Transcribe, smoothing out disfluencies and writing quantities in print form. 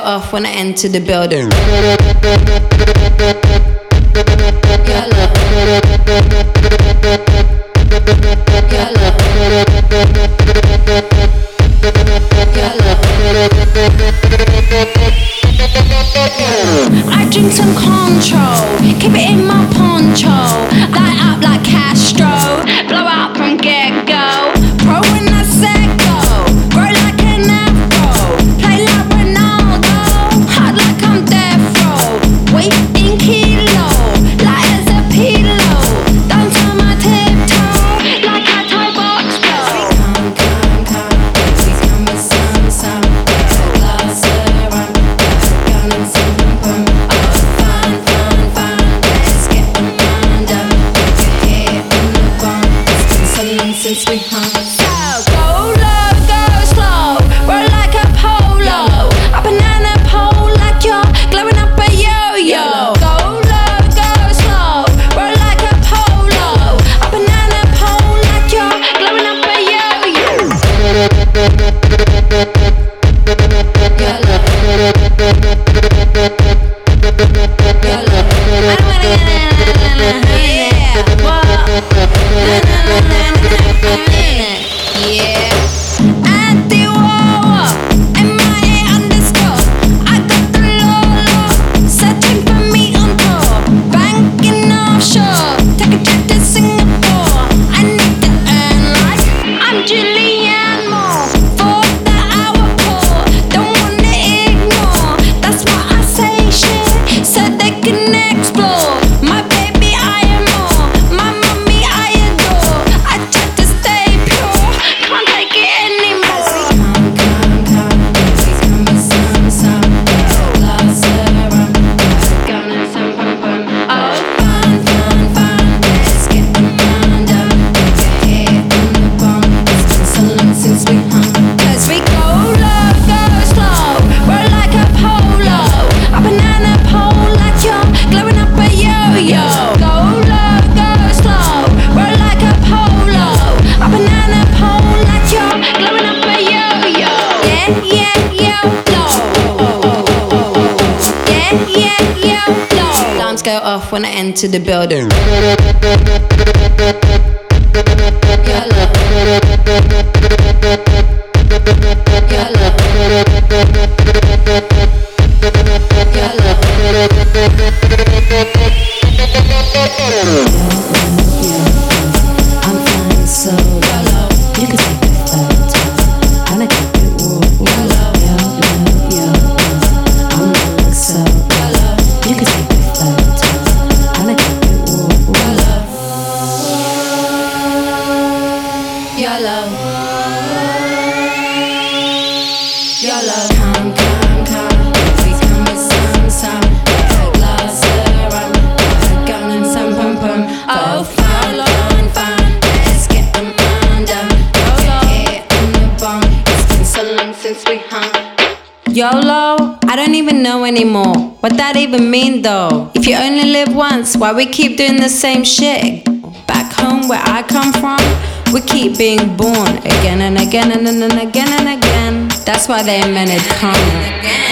off when I enter the building. I drink some control, keep it in my poncho, light up like Castro, blow out from get-go. Pro when I said go, grow like an afro, play like Ronaldo, hard like I'm death row, weight in kilo, light as a pillow, dance on my tiptoe, like I tie box flow. Come, please come with some, glass around, gun and some pum. Oh, fun, let's get the mind done, get hit on the bum, it's been so long since we hung. So, go low, go slow, roll like a polo, a banana pole like you're glowing up a yo-yo. Go low, go slow, roll like a polo, a banana pole like you're glowing up a yo-yo. Alarms go off when I enter the building. I'm flying solo. You can take a photo. Wanna keep it warm. I'm rolling solo. You can take a photo. Wanna keep it warm. YOLO. Come, please come with some. Glass around, gun and some pum. Oh, fun, let's get them undone. Get hit on the bum, it's been so long since we hung. YOLO? I don't even know anymore. What that even mean though? If you only live once, why we keep doing the same shit? Back home where I come from, we keep being born again and again and again and again. That's why they invented karma.